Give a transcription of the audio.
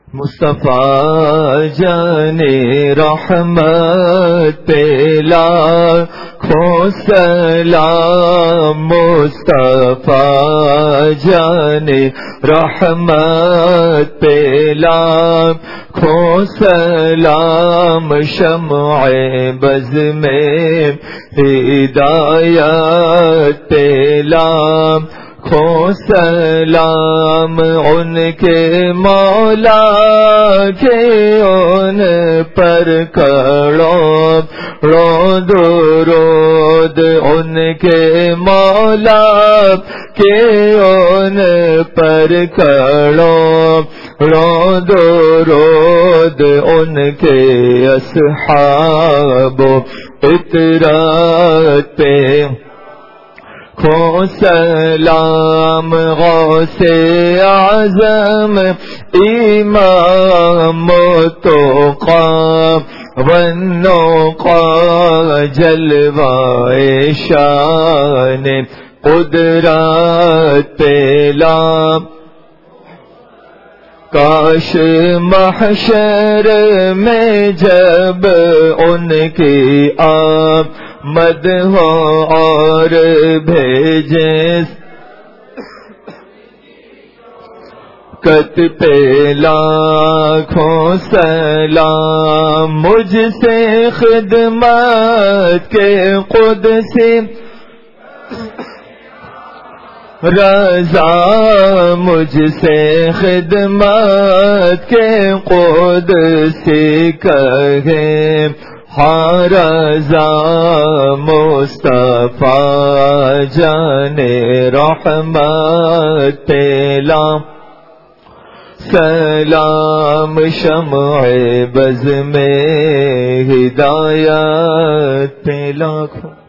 مصطفیٰ جان رحمت پہ لاکھوں سلام، مصطفیٰ جان رحمت پہ لاکھوں سلام، شمع بز میں ہدایت پہ لاکھوں سلام، ان کے مولا کے ان پر کروڑوں درود، ان کے مولا کے ان پر کروڑوں درود، ان کے اصحاب اطراء پہ کو سلام، غوث اعظم امام تقی والنقی، جلوہ شان قدرت پہ کاش محشر میں جب ان کی آمد ہو اور بھیجے کت پہ لاکھوں سلام، مجھ سے خدمت کے قدسی رضا، مجھ سے خدمت کے قدسی کہے ہاں رضا، مصطفیٰ جان رحمت پہ سلام، شمع بز میں ہدایت پہ لاکھوں